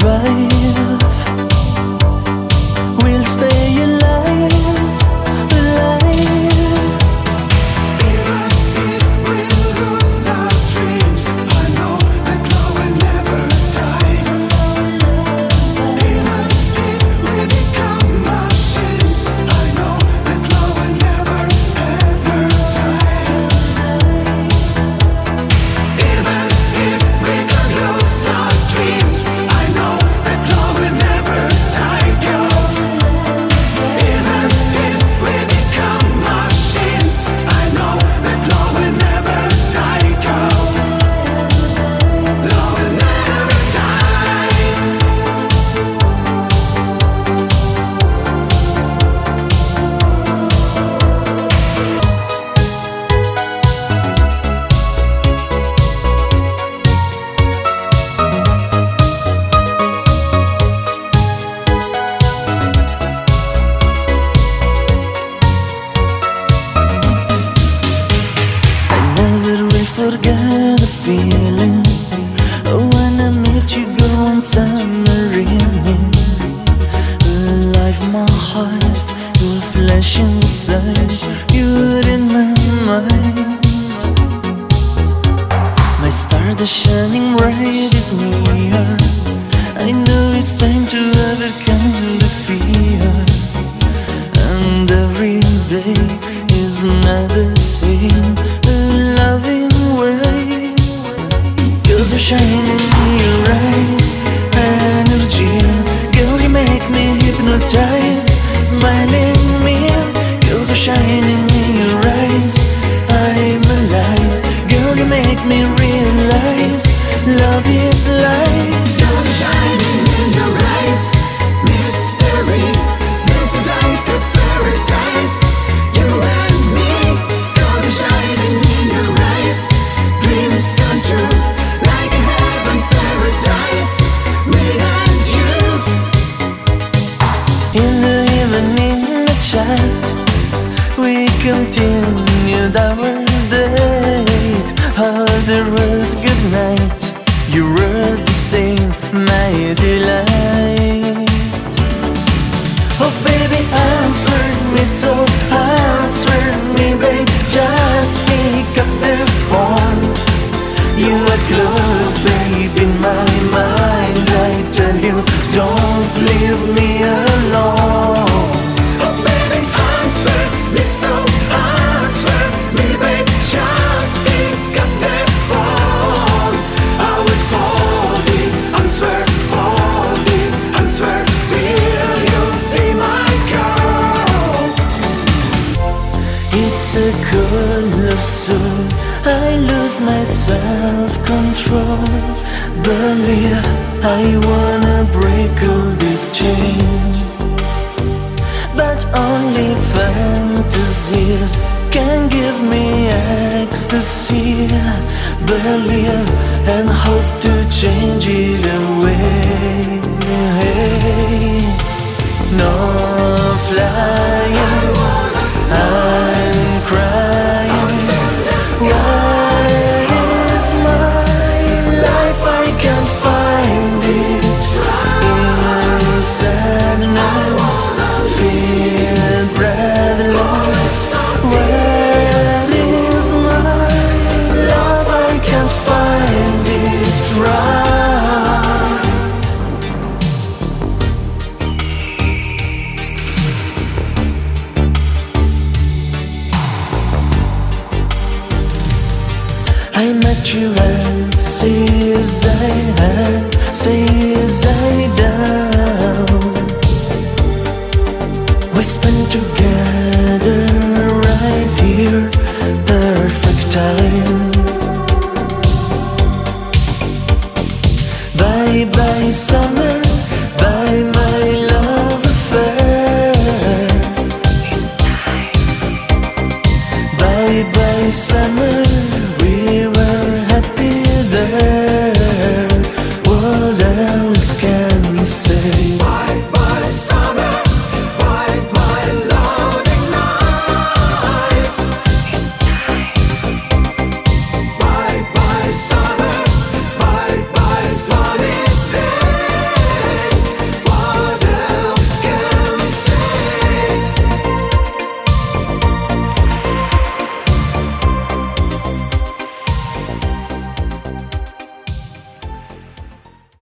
survive. We'll stay alive, alive. Even if we lose our dreams, I know that love will never die. Even if we become machines, I know that love will never ever die. Even if we could lose our dreams, I know that love will never die, girl. Even if we become machines, I know that love will never die, girl. Love will never die. I never will forget the feeling when I met you, girl, one summer evening. Life, my heart, your flesh inside, you're in my mind. My star, the shining bright, is near. I know it's time to overcome the fear, and every day is not the same. A loving way, 'cause you're shining in your eyes, energy. Girl, you make me hypnotized, smiling me. 'Cause you're shining in your eyes, I'm alive. Girl, you make me realize love is life. You're shining in your eyes, mystery. This is like a paradise, you and me. You're shining in your eyes, dreams come true, like a heaven paradise, me and you. In the evening chat, we continued our date. How there was good night, you were the same, my delight. Oh baby, answer me, so answer me, babe. Just pick up the phone. You are close, babe, in my mind. I tell you, don't leave me alone. Oh baby, answer me, so answer me, babe. Just pick up the phone. I will for the answer, for the answer. Will you be my girl? It's a cold love song, I lose my self-control. Believe I wanna break all these chains, but only fantasies can give me ecstasy. Believe and hope to change it away. No flying, I'm crying. What is my life? I can't find it. In sadness, fear, breathless. Where is my love? I can't find it right. I met you at seaside down. We spent together right here, perfect time. Bye bye summer.